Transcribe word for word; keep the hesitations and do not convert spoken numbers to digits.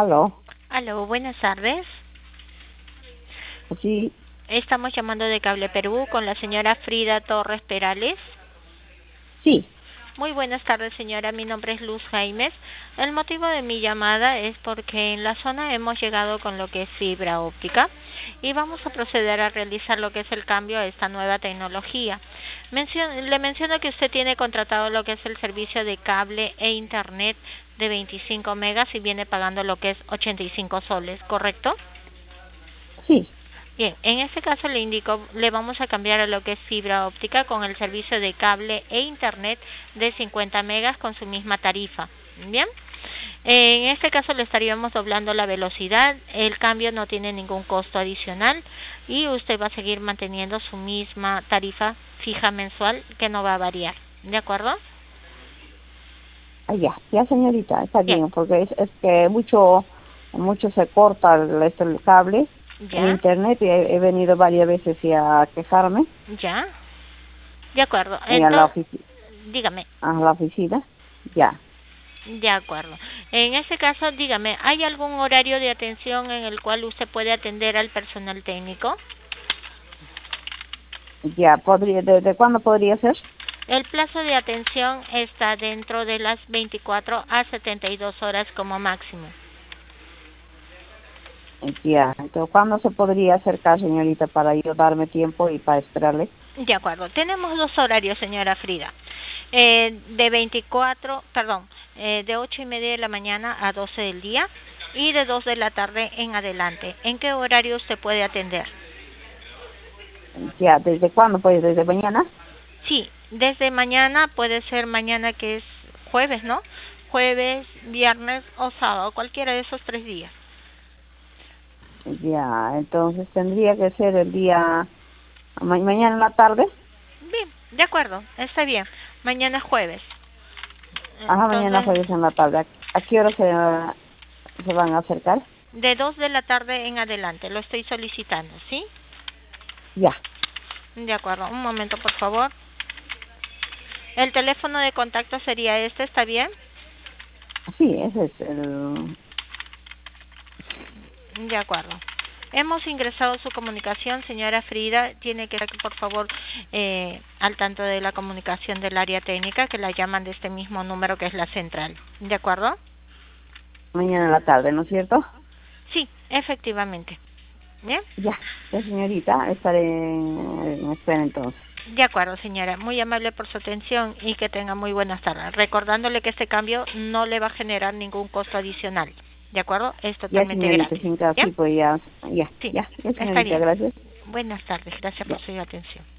Aló, Aló, buenas tardes. sí, Estamos llamando de Cable Perú con la señora Frida Torres Perales. sí, Muy buenas tardes, señora. Mi nombre es Luz Jaimes. El motivo de mi llamada es porque en la zona hemos llegado con lo que es fibra óptica y vamos a proceder a realizar lo que es el cambio a esta nueva tecnología. Mencio- le menciono que usted tiene contratado lo que es el servicio de cable e internet de veinticinco megas y viene pagando lo que es ochenta y cinco soles, ¿correcto? sí, Bien, en este caso le indico, le vamos a cambiar a lo que es fibra óptica con el servicio de cable e internet de cincuenta megas con su misma tarifa. Bien, en este caso le estaríamos doblando la velocidad, el cambio no tiene ningún costo adicional y usted va a seguir manteniendo su misma tarifa fija mensual que no va a variar. ¿De acuerdo? ah, ya, ya señorita, está Bien, bien, porque es, es que mucho, mucho se corta el, este, el cable en ya, internet y he, he venido varias veces y a quejarme ya, de acuerdo. y a la Entonces, oficina, dígame. a la oficina, ya, De acuerdo. En este caso, dígame, ¿hay algún horario de atención en el cual usted puede atender al personal técnico? ya, podría, ¿desde cuándo podría ser? El plazo de atención está dentro de las veinticuatro a setenta y dos horas como máximo. Ya, entonces, ¿cuándo se podría acercar, señorita, para yo darme tiempo y para esperarle? De acuerdo. Tenemos dos horarios, señora Frida. Eh, de veinticuatro, perdón, eh, de ocho y media de la mañana a doce del día y de dos de la tarde en adelante. ¿En qué horario usted puede atender? Ya, ¿desde cuándo? Pues desde mañana. Sí, desde mañana, puede ser mañana que es jueves, ¿no? Jueves, viernes o sábado, cualquiera de esos tres días. Ya, entonces tendría que ser el día, ma- mañana en la tarde. Bien, de acuerdo, está bien. Mañana es jueves. Ajá, mañana Entonces, jueves en la tarde. ¿A a qué hora se, se van a acercar? de dos de la tarde en adelante, lo estoy solicitando, ¿sí? Ya, De acuerdo, un momento, por favor. El teléfono de contacto sería este, ¿está bien? sí, ese es el... De acuerdo. Hemos ingresado su comunicación, señora Frida. Tiene que estar, por favor, eh, al tanto de la comunicación del área técnica, que la llaman de este mismo número que es la central. ¿De acuerdo? Mañana en la tarde, ¿no es cierto? Sí, efectivamente. Bien. Ya, ya señorita, estaré en espera entonces. De acuerdo, señora. Muy amable por su atención y que tenga muy buenas tardes. Recordándole que este cambio no le va a generar ningún costo adicional. ¿De acuerdo? Es Ya totalmente señorita, gratis. sin caso, ¿Bien? sí, pues ya, ya, Sí, ya, ya está señorita, bien. gracias. Buenas tardes. Gracias por Ya. su atención.